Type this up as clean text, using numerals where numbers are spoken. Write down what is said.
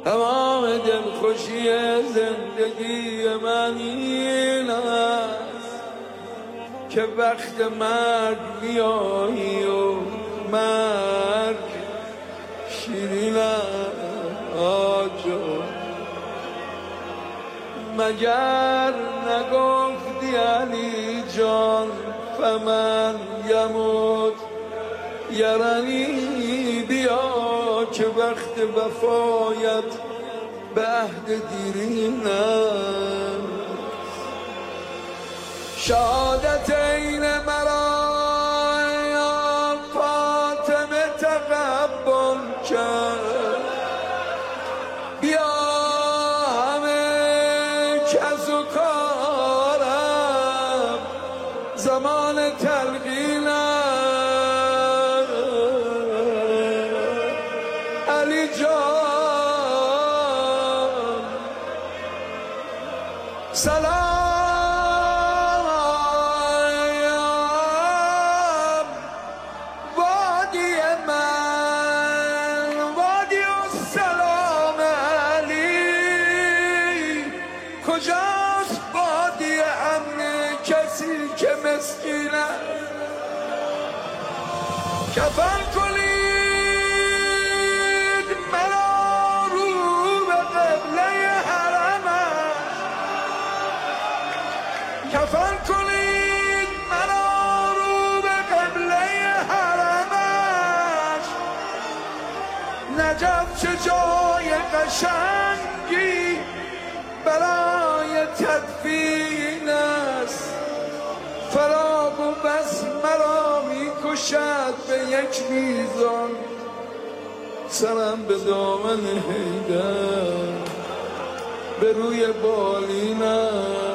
تمام دلخوشی زندگی من این است که وقت مرگ میایی و مرگ شیرین آجو. مگر نگفتی علی جان فمن یموت یرانی، بیا که وقت وفایت به عهد دیرین است. شهادت این مرا یا فاطمه تقبل کرد، بیا همه کس و کارم زمان تلقین علی جان. سلام وادی من، وادی السلام علی. کجاست وادی امن کسی که مسکین است؟ کفن کنید مرا رو به قبله حرمش، کفن کنید مرا رو به قبله حرمش. نجف چه جای قشنگی برای تدفین است، فراق و بس مرا میکشد به یک میزان. سرم به دامن حیدر به روی بالینم